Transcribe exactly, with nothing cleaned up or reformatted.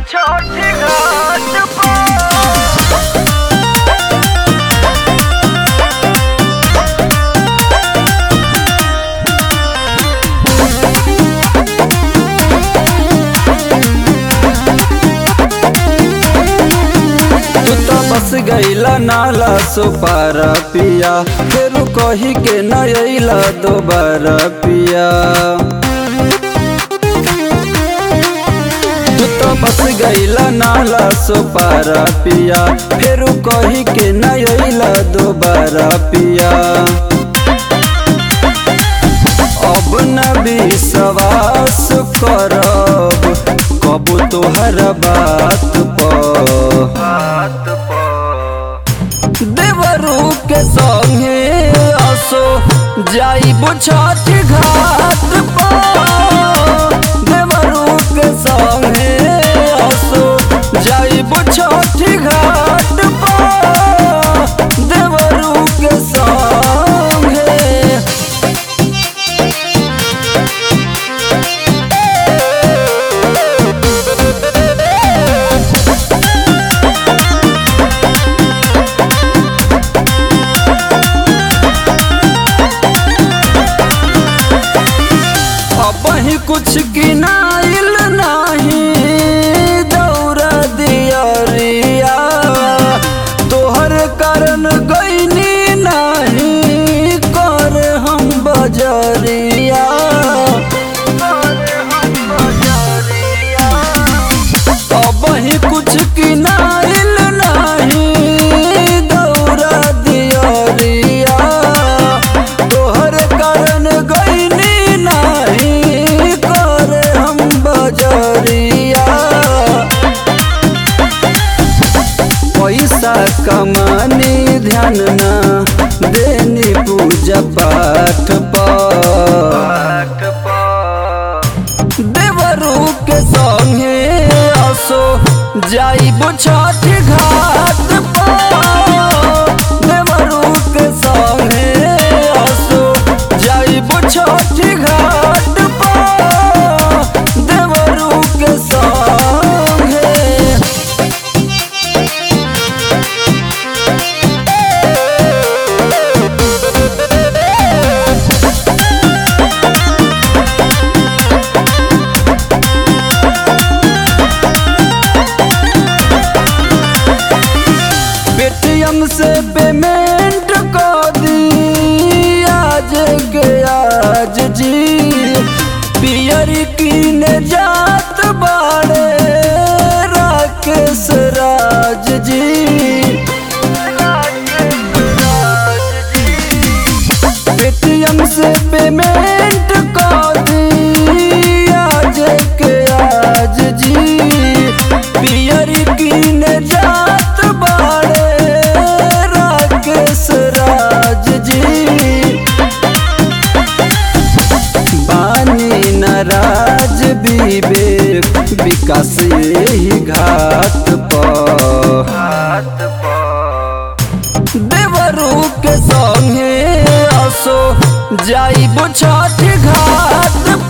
छठी घाट पर। बस गईला नाला सुपारा पिया फिर कही के न अइला दोबारा पिया। तू तो बस गईला नाला सुपारा पिया फिर कही के न अइला दोबारा पिया। अब न विश्वास करब कबू तोहर बात पर। देवरू के संगे आसो जाइबो छठी घाट पर। देवरू के संगे आसो जाइबो छठी घाट पर। देवरू के संगे वही कुछ किनाइल नहीं दौरा दियरिया तोहर कारण गईनी नहीं कर हम बजरिया। अब वही कुछ किनाइल नहीं दौरा दियरिया तोहर कारण गईनी पैसा कमानी ध्यान ना देनी पूजा पाठ पर। देवरू के संगे आसो जाइबो छठी घाट पर। देवरू के संगे आसो जाइबो छठी घाट पर। देवरू के संगे पेटीएम से पेमेंट कर दी आज के आज जी। पियर कीने जात बाड़े राकेश राज जी। पेटीएम से पेमेंट कर दी आज के आज जी। पियर कीने जात बाड़े राज जी। बानी नाराज विवेक विकास यही घाट पर। देवरू के संगे आसो जाइबो छठी घाट।